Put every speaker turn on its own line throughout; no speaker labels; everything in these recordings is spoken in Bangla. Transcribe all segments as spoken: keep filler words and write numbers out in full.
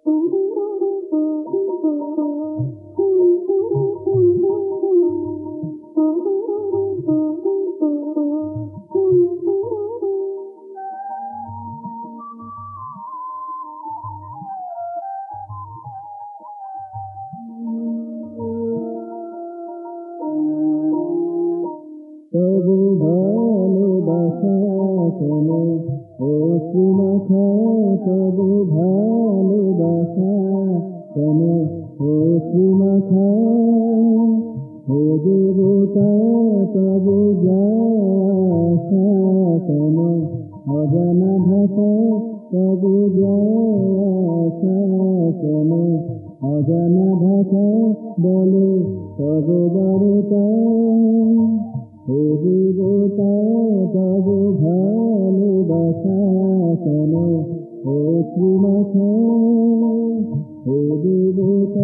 তবু ভালোবাসা কেন অশ্রু মাখা, তবু ভালোবাসা কেন অশ্রু মাখা। হে দেবতা তবু যাশা কেন অজানা ভাষা, তবু যাশা কেন অজানা ভাষা। বলো তবু বারতা, হে দেবতা তবু ভালোবাসা কেন অশ্রু মাখা। হে দেবতা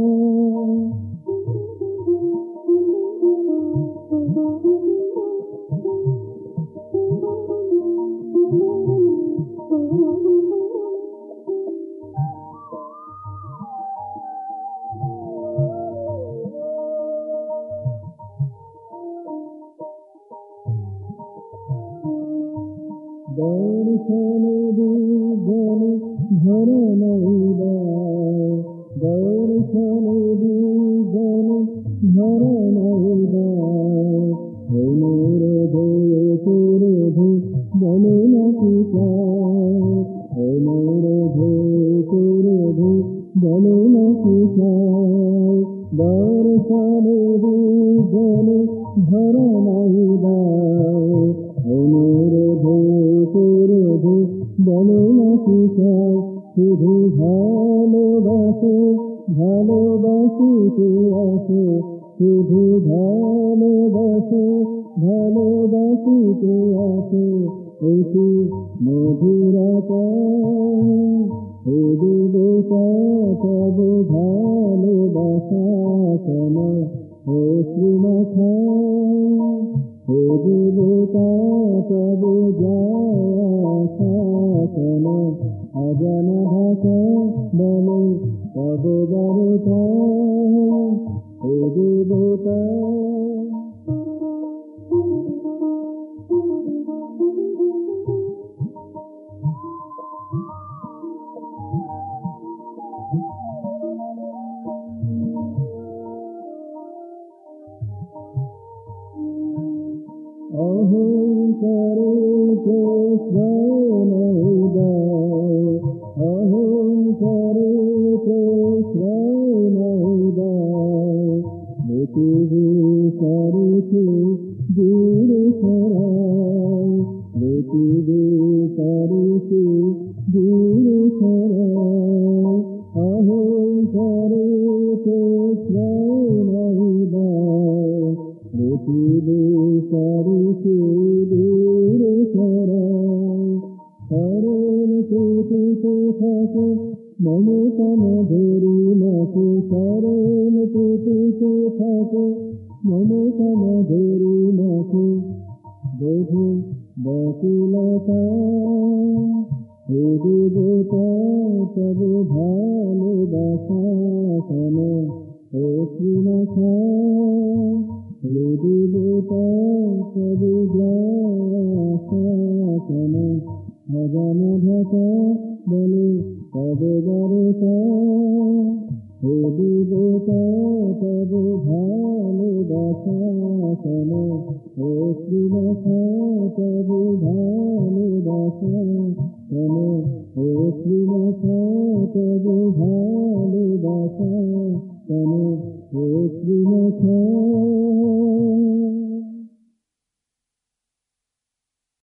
দর্শনে বিজ্ঞানে ভরে নাইবা, দর্শনে বিজ্ঞানে ভরে নাইবা। অনুরোধে কুরোধে বলো না কি চাই, অনুরোধে কুরোধে বলো না কি চাই। দর্শনে বিজ্ঞানে ভরে নাইবা, অনুরোধে কুরোধে বলো না কি চাই। শুধু ভালোবাসো ভালোবাসিতে আসো, শুধু ভালোবাসো ভালোবাসিতে আসো। এটি মধুরতা, হে দেবতা তবু ভালোবাসা কেন অশ্রু মাখা। হে দেবতা তবু যাশা কেন অজানা ভাষা। বলো তবু বারতা, হে দেবতা অহংকারে প্রশ্রয় নাই দাও, অহংকারে প্রশ্রয় নাই দাও। পৃথিবী সারিতে দূরে সরাও, পৃথিবী সারিতে দূরে সরাও। অহংকারে প্রশ্রয় নাই দাও, পৃথিবী সারিতে দূরে সরাও। শরণ পেতে থাকো মমতা মাধুরী মাকে, শরণ পেতে থাকো মমতা মাধুরী মাকে। বোঝো বকুলতা, হে দেবতা তবু ভালোবাসা কেন অশ্রু মাখা। হে দেবতা তবু যাশা কেন অজানা ভাষা। বলো তবু বারতা, হে দেবতা তবু ভালোবাসা কেন অশ্রু মাখা। তবু ভালোবাসা কেন অশ্রু মাখা, তবু ভালোবাসা কেন অশ্রু মাখা।